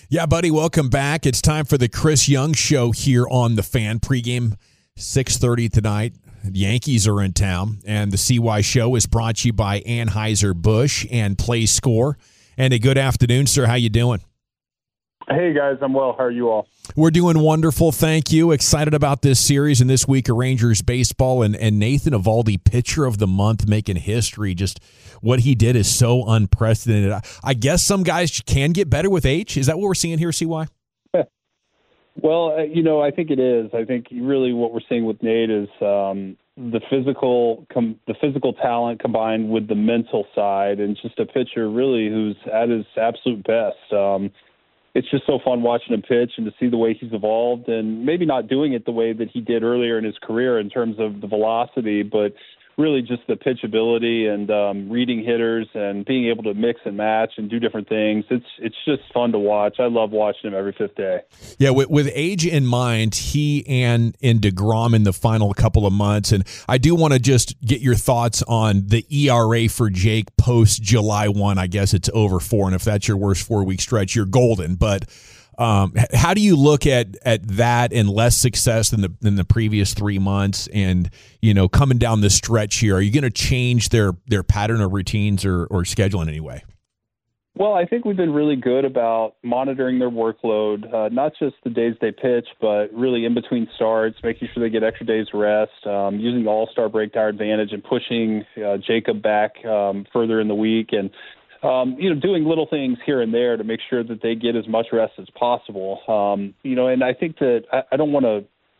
Yeah, buddy, welcome back. It's time for the Chris Young Show here on The Fan. Pregame, 6:30 tonight. The Yankees are in town, and the CY Show is brought to you by Anheuser-Busch and PlayScore. And a good afternoon, sir. How you doing? Hey, guys. I'm well. How are you all? We're doing wonderful, thank you. Excited about this series and this week of Rangers baseball. And Nathan Eovaldi, Pitcher of the Month, making history. Just what he did is so unprecedented. I guess some guys can get better with age. Is that what we're seeing here, CY? Well, I think it is. I think really what we're seeing with Nate is the physical talent combined with the mental side, and just a pitcher really who's at his absolute best. It's just so fun watching him pitch and to see the way he's evolved, and maybe not doing it the way that he did earlier in his career in terms of the velocity, but really just the pitchability and reading hitters and being able to mix and match and do different things. It's just fun to watch. I love watching him every fifth day. Yeah, with age in mind, he and DeGrom in the final couple of months. And I do want to just get your thoughts on the ERA for Jake post July 1. I guess it's over 4, and if that's your worst 4-week stretch, you're golden. But how do you look at that and less success than the previous 3 months, and coming down the stretch here? Are you going to change their pattern of routines or schedule in any way? Well, I think we've been really good about monitoring their workload, not just the days they pitch, but really in between starts, making sure they get extra days rest, using the All-Star break to our advantage and pushing Jacob back further in the week, and doing little things here and there to make sure that they get as much rest as possible. And I think that I don't want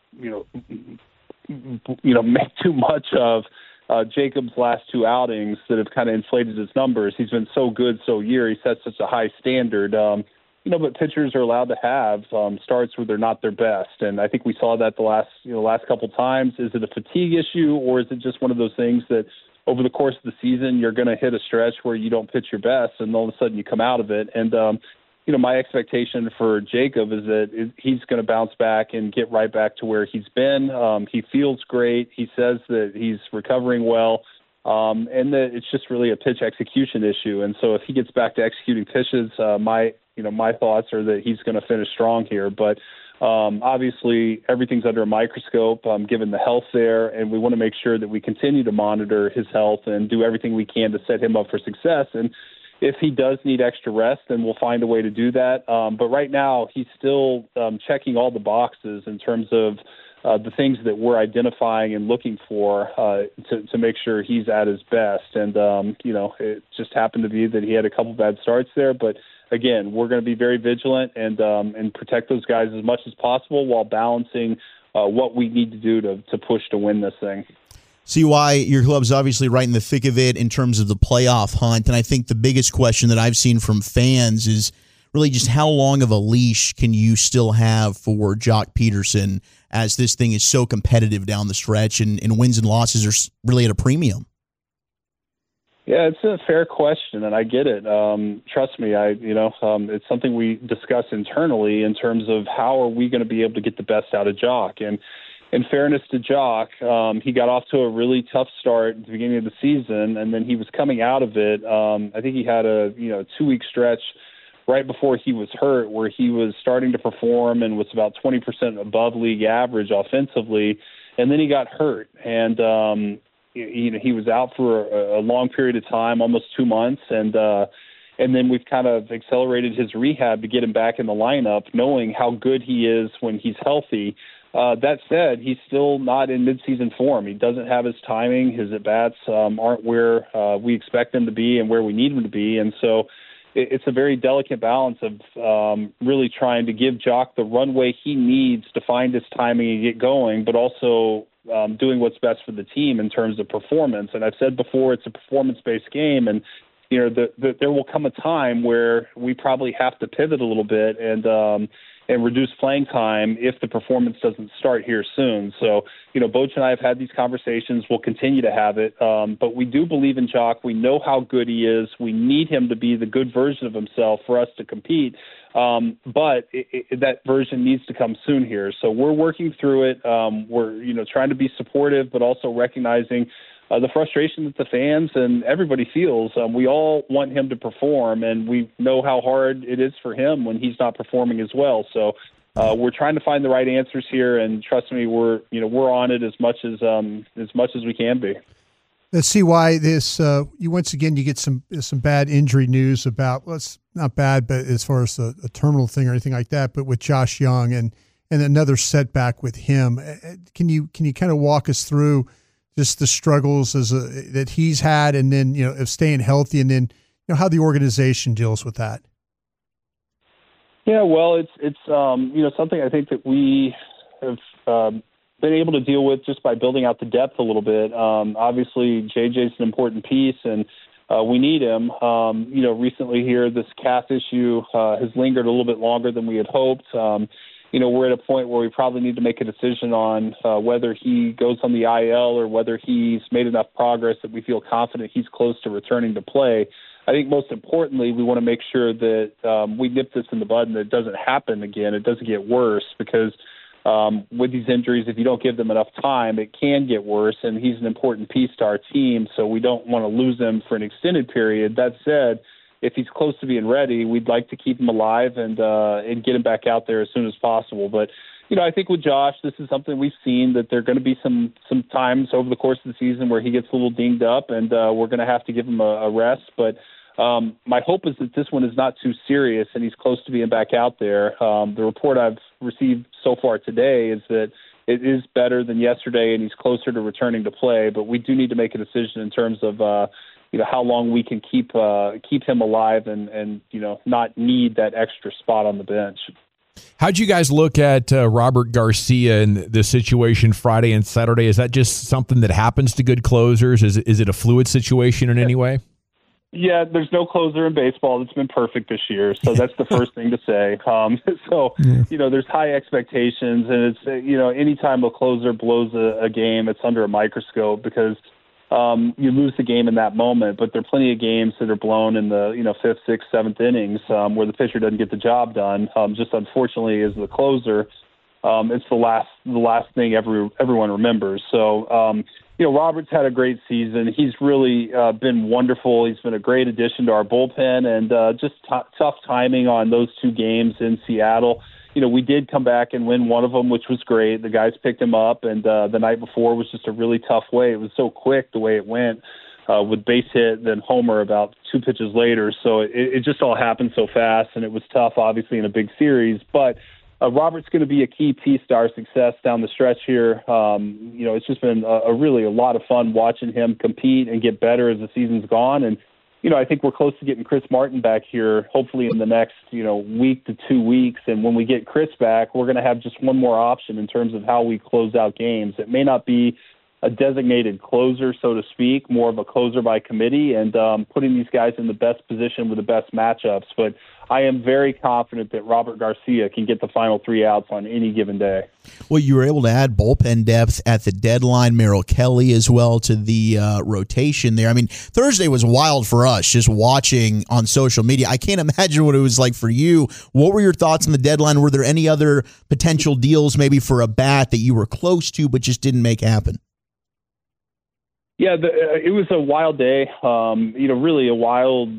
to, make too much of Jacob's last 2 outings that have kind of inflated his numbers. He's been so good so year. He sets such a high standard. But pitchers are allowed to have starts where they're not their best, and I think we saw that the last couple times. Is it a fatigue issue, or is it just one of those things that over the course of the season, you're going to hit a stretch where you don't pitch your best, and all of a sudden you come out of it. And, my expectation for Jacob is that he's going to bounce back and get right back to where he's been. He feels great. He says that he's recovering well, and that it's just really a pitch execution issue. And so if he gets back to executing pitches, my thoughts are that he's going to finish strong here. But obviously, everything's under a microscope, given the health there, and we want to make sure that we continue to monitor his health and do everything we can to set him up for success. And if he does need extra rest, then we'll find a way to do that. But right now, he's still checking all the boxes in terms of the things that we're identifying and looking for to make sure he's at his best. And, it just happened to be that he had a couple bad starts there, but again, we're going to be very vigilant and protect those guys as much as possible while balancing what we need to do to push to win this thing. CY, your club's obviously right in the thick of it in terms of the playoff hunt, and I think the biggest question that I've seen from fans is really just how long of a leash can you still have for Joc Pederson as this thing is so competitive down the stretch and wins and losses are really at a premium? Yeah, it's a fair question, and I get it. Trust me, it's something we discuss internally in terms of how are we going to be able to get the best out of Joc. And in fairness to Joc, he got off to a really tough start at the beginning of the season, and then he was coming out of it. I think he had a 2-week stretch right before he was hurt where he was starting to perform and was about 20% above league average offensively, and then he got hurt. And he was out for a long period of time, almost 2 months, and then we've kind of accelerated his rehab to get him back in the lineup, knowing how good he is when he's healthy. That said, he's still not in midseason form. He doesn't have his timing. His at-bats aren't where we expect them to be and where we need them to be, and so it's a very delicate balance of really trying to give Joc the runway he needs to find his timing and get going, but also doing what's best for the team in terms of performance. And I've said before, it's a performance-based game, and there will come a time where we probably have to pivot a little bit and reduce playing time if the performance doesn't start here soon. So, Boch and I have had these conversations. We'll continue to have it. But we do believe in Joc. We know how good he is. We need him to be the good version of himself for us to compete. But that version needs to come soon here. So we're working through it. We're, trying to be supportive, but also recognizing the frustration that the fans and everybody feels. We all want him to perform, and we know how hard it is for him when he's not performing as well. So we're trying to find the right answers here, and trust me, we're on it as much as we can be. Let's see why this. You once again you get some bad injury news about. Well, it's not bad, but as far as a terminal thing or anything like that. But with Josh Young and another setback with him, can you kind of walk us through just the struggles that he's had, and then of staying healthy, and then how the organization deals with that? Yeah, well, it's something I think that we have been able to deal with just by building out the depth a little bit. Obviously, JJ's an important piece, and we need him. Recently here, this calf issue has lingered a little bit longer than we had hoped. We're at a point where we probably need to make a decision on whether he goes on the IL or whether he's made enough progress that we feel confident he's close to returning to play. I think most importantly, we want to make sure that we nip this in the bud and that it doesn't happen again. It doesn't get worse, because with these injuries, if you don't give them enough time, it can get worse, and he's an important piece to our team, so we don't want to lose him for an extended period. That said, if he's close to being ready, we'd like to keep him alive and get him back out there as soon as possible. But, I think with Josh, this is something we've seen, that there are going to be some times over the course of the season where he gets a little dinged up, and we're going to have to give him a rest. But my hope is that this one is not too serious and he's close to being back out there. The report I've received so far today is that it is better than yesterday and he's closer to returning to play. But we do need to make a decision in terms of how long we can keep him alive and not need that extra spot on the bench. How'd you guys look at Robert Garcia and the situation Friday and Saturday? Is that just something that happens to good closers? Is it a fluid situation in any way? Yeah, there's no closer in baseball that's been perfect this year, so that's the first thing to say. There's high expectations, and it's anytime a closer blows a game, it's under a microscope, because you lose the game in that moment. But there are plenty of games that are blown in the fifth, sixth, seventh innings where the pitcher doesn't get the job done. Just unfortunately, as the closer, it's the last thing everyone remembers. So. Robert's had a great season. He's really been wonderful. He's been a great addition to our bullpen, and just tough timing on those two games in Seattle. We did come back and win one of them, which was great. The guys picked him up, and the night before was just a really tough way. It was so quick the way it went, with base hit, then homer about 2 pitches later. So it just all happened so fast, and it was tough, obviously, in a big series. But Robert's going to be a key piece to our success down the stretch here. It's just been a lot of fun watching him compete and get better as the season's gone. And, I think we're close to getting Chris Martin back here, hopefully in the next, week to 2 weeks. And when we get Chris back, we're going to have just one more option in terms of how we close out games. It may not be a designated closer, so to speak, more of a closer by committee, and putting these guys in the best position with the best matchups. But I am very confident that Robert Garcia can get the final 3 outs on any given day. Well, you were able to add bullpen depth at the deadline, Merrill Kelly as well to the rotation there. I mean, Thursday was wild for us just watching on social media. I can't imagine what it was like for you. What were your thoughts on the deadline? Were there any other potential deals maybe for a bat that you were close to but just didn't make happen? Yeah, it was a wild day, really a wild,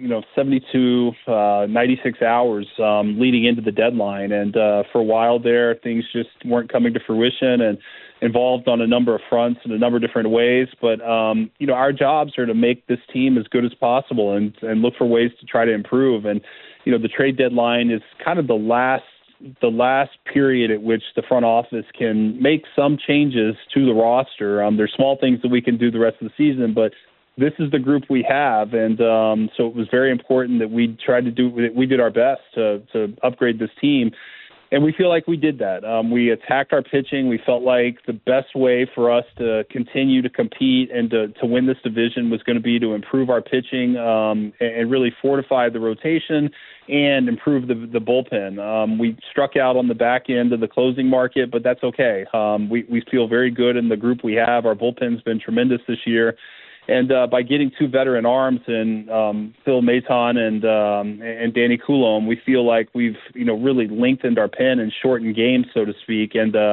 72, 96 hours leading into the deadline. And for a while there, things just weren't coming to fruition and involved on a number of fronts in a number of different ways. But, our jobs are to make this team as good as possible and look for ways to try to improve. And, the trade deadline is kind of the last period at which the front office can make some changes to the roster. There's small things that we can do the rest of the season, but this is the group we have. And so it was very important that we did our best to upgrade this team. And we feel like we did that. We attacked our pitching. We felt like the best way for us to continue to compete and to win this division was going to be to improve our pitching and really fortify the rotation and improve the bullpen. We struck out on the back end of the closing market, but that's okay. We feel very good in the group we have. Our bullpen's been tremendous this year. And by getting 2 veteran arms in Phil Maton and Danny Coulombe, we feel like we've really lengthened our pen and shortened games, so to speak. And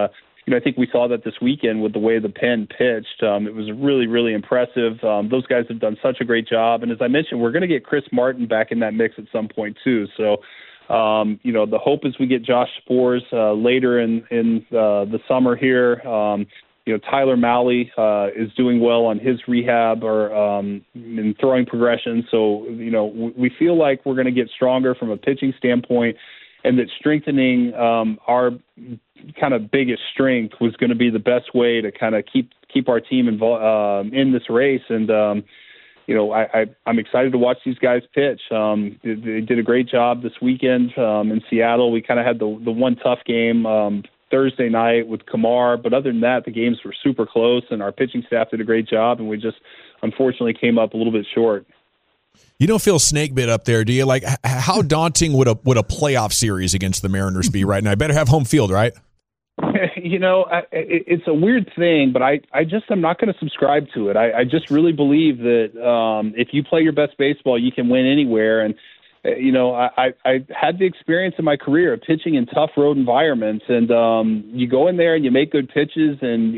I think we saw that this weekend with the way the Pen pitched. It was really, really impressive. Those guys have done such a great job. And as I mentioned, we're going to get Chris Martin back in that mix at some point too. So, the hope is we get Josh Spores later in the summer here. Tyler Malley is doing well on his rehab or in throwing progression. So, we feel like we're going to get stronger from a pitching standpoint, and that strengthening our kind of biggest strength was going to be the best way to kind of keep our team involved in this race. And I'm excited to watch these guys pitch. They did a great job this weekend in Seattle. We kind of had the one tough game Thursday night with Kamar, but other than that, the games were super close, and our pitching staff did a great job, and we just unfortunately came up a little bit short. You don't feel snake bit up there, do you? Like, how daunting would a playoff series against the Mariners be right now? I better have home field, right? It's a weird thing, but I'm not going to subscribe to it. I just really believe that if you play your best baseball, you can win anywhere. And I had the experience in my career of pitching in tough road environments, and you go in there and you make good pitches, and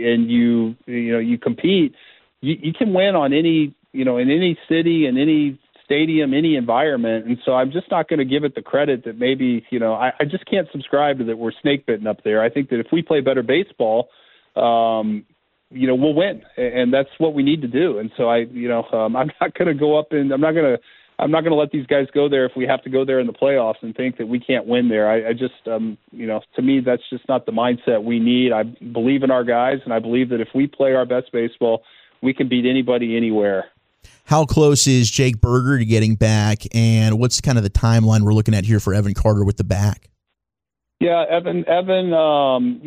you compete. You can win on any in any city, in any stadium, any environment. And so I'm just not going to give it the credit that maybe, I just can't subscribe to that we're snake bitten up there. I think that if we play better baseball, we'll win, and that's what we need to do. And so I'm not going to go up and I'm not going to let these guys go there if we have to go there in the playoffs and think that we can't win there. I just, to me, that's just not the mindset we need. I believe in our guys, and I believe that if we play our best baseball, we can beat anybody anywhere. How close is Jake Burger to getting back, and what's kind of the timeline we're looking at here for Evan Carter with the back? Yeah, Evan, he's on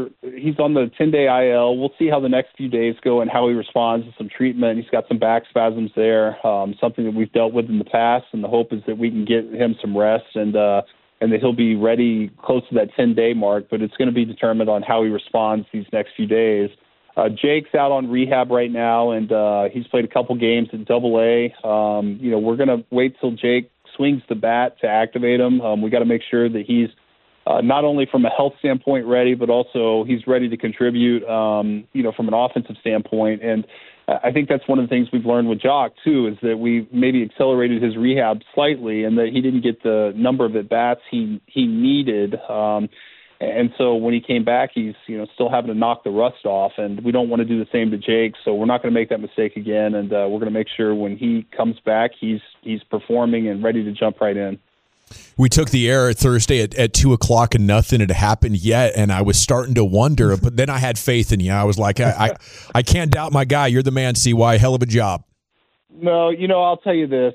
the 10-day IL. We'll see how the next few days go and how he responds to some treatment. He's got some back spasms there, something that we've dealt with in the past, and the hope is that we can get him some rest and that he'll be ready close to that 10-day mark, but it's going to be determined on how he responds these next few days. Jake's out on rehab right now, and he's played a couple games at Double-A. We're going to wait till Jake swings the bat to activate him. We got to make sure that he's not only from a health standpoint ready, but also he's ready to contribute, from an offensive standpoint. And I think that's one of the things we've learned with Jock, too, is that we maybe accelerated his rehab slightly and that he didn't get the number of at-bats he needed. And so when he came back, he's still having to knock the rust off, and we don't want to do the same to Jake. So we're not going to make that mistake again, and we're going to make sure when he comes back, he's performing and ready to jump right in. We took the air Thursday at 2:00 and nothing had happened yet, and I was starting to wonder, but then I had faith in you. I was like, I can't doubt my guy. You're the man, CY. Hell of a job. No, I'll tell you this.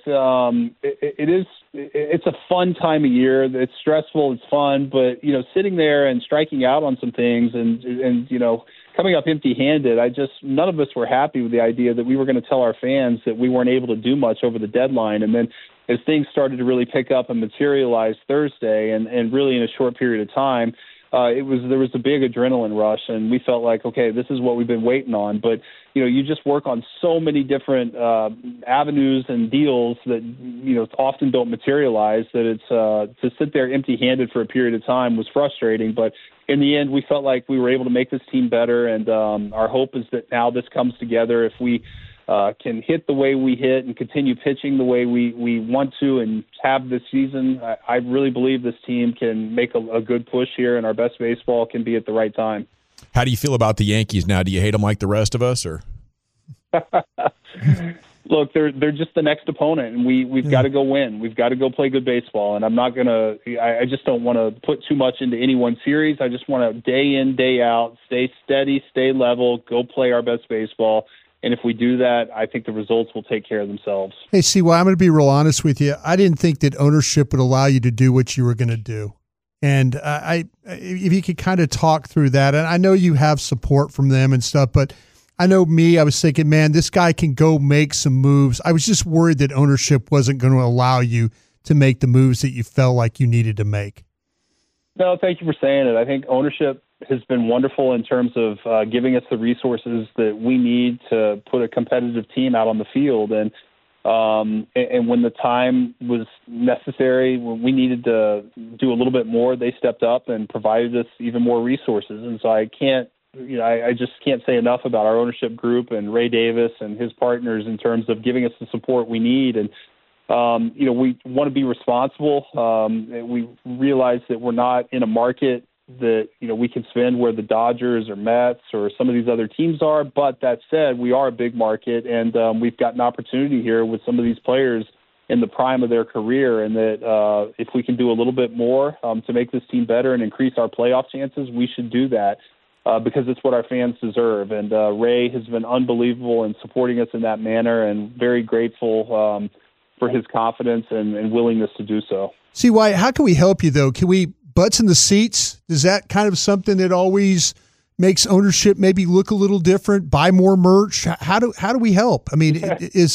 It's a fun time of year. It's stressful. It's fun. But, sitting there and striking out on some things and coming up empty-handed, none of us were happy with the idea that we were going to tell our fans that we weren't able to do much over the deadline. And then as things started to really pick up and materialize Thursday and really in a short period of time, there was a big adrenaline rush, and we felt like, okay, this is what we've been waiting on. But, you just work on so many different avenues and deals that, often don't materialize, that it's to sit there empty-handed for a period of time was frustrating. But in the end, we felt like we were able to make this team better, and our hope is that now this comes together. If we can hit the way we hit and continue pitching the way we want to and have this season, I really believe this team can make a good push here, and our best baseball can be at the right time. How do you feel about the Yankees now? Do you hate them like the rest of us, or? Look, they're just the next opponent, and we've got to go win. We've got to go play good baseball, and I'm not going to – I just don't want to put too much into any one series. I just want to day in, day out, stay steady, stay level, go play our best baseball. And if we do that, I think the results will take care of themselves. Hey, CY, I'm going to be real honest with you. I didn't think that ownership would allow you to do what you were going to do. And if you could kind of talk through that, and I know you have support from them and stuff, but I know I was thinking, man, this guy can go make some moves. I was just worried that ownership wasn't going to allow you to make the moves that you felt like you needed to make. No, thank you for saying it. I think ownership has been wonderful in terms of giving us the resources that we need to put a competitive team out on the field. And when the time was necessary, when we needed to do a little bit more, they stepped up and provided us even more resources. And so I can't I just can't say enough about our ownership group and Ray Davis and his partners in terms of giving us the support we need. And, we want to be responsible. We realize that we're not in a market that, we can spend where the Dodgers or Mets or some of these other teams are. But that said, we are a big market, and we've got an opportunity here with some of these players in the prime of their career, and that if we can do a little bit more to make this team better and increase our playoff chances, we should do that because it's what our fans deserve. And Ray has been unbelievable in supporting us in that manner, and very grateful for his confidence and willingness to do so. CY, how can we help you, though? Can we butts in the seats? Is that kind of something that always makes ownership maybe look a little different? Buy more merch? How do we help? I mean, is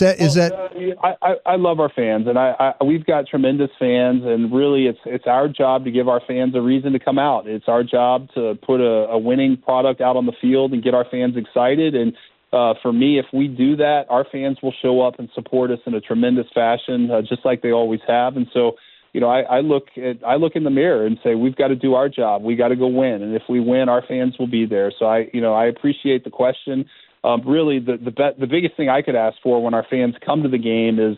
that? I love our fans, and we've got tremendous fans, and really, it's our job to give our fans a reason to come out. It's our job to put a winning product out on the field and get our fans excited. And for me, if we do that, our fans will show up and support us in a tremendous fashion, just like they always have. And so, I look in the mirror and say, we've got to do our job. We got to go win. And if we win, our fans will be there. So I appreciate the question. Really, the biggest thing I could ask for when our fans come to the game is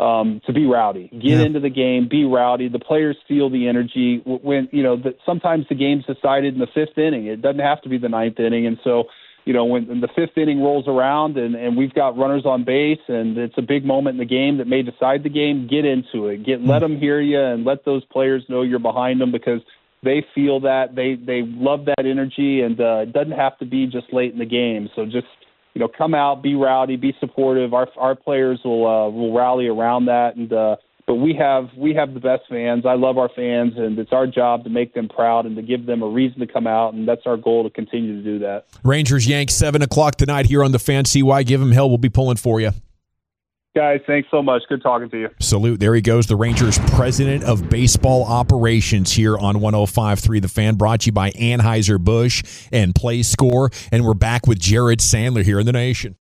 to be rowdy. Get into the game, be rowdy. The players feel the energy. When sometimes the game's decided in the fifth inning. It doesn't have to be the ninth inning. And so, when the fifth inning rolls around and we've got runners on base and it's a big moment in the game that may decide the game, get into it. Let them hear you and let those players know you're behind them, because they feel that. They love that energy, and it doesn't have to be just late in the game. So just, come out, be rowdy, be supportive. Our players will rally around that. And but we have the best fans. I love our fans, and it's our job to make them proud and to give them a reason to come out, and that's our goal, to continue to do that. Rangers Yanks 7:00 tonight here on the Fan. CY, give them hell. We'll be pulling for you. Guys, thanks so much. Good talking to you. Salute. There he goes, the Rangers president of baseball operations here on 105.3 The Fan, brought to you by Anheuser-Busch and PlayScore. And we're back with Jared Sandler here in the Nation.